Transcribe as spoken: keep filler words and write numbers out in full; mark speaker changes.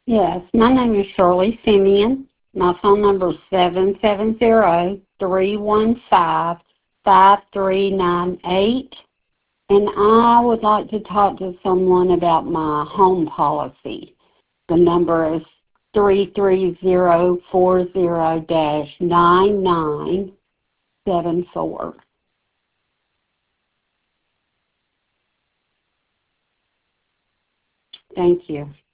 Speaker 1: Yes, my name is Shirley Simeon. My phone number is seven seven zero, three one five, five three nine eight. And I would like to talk to someone about my home policy. The number is three three zero four zero nine nine seven four. Thank you.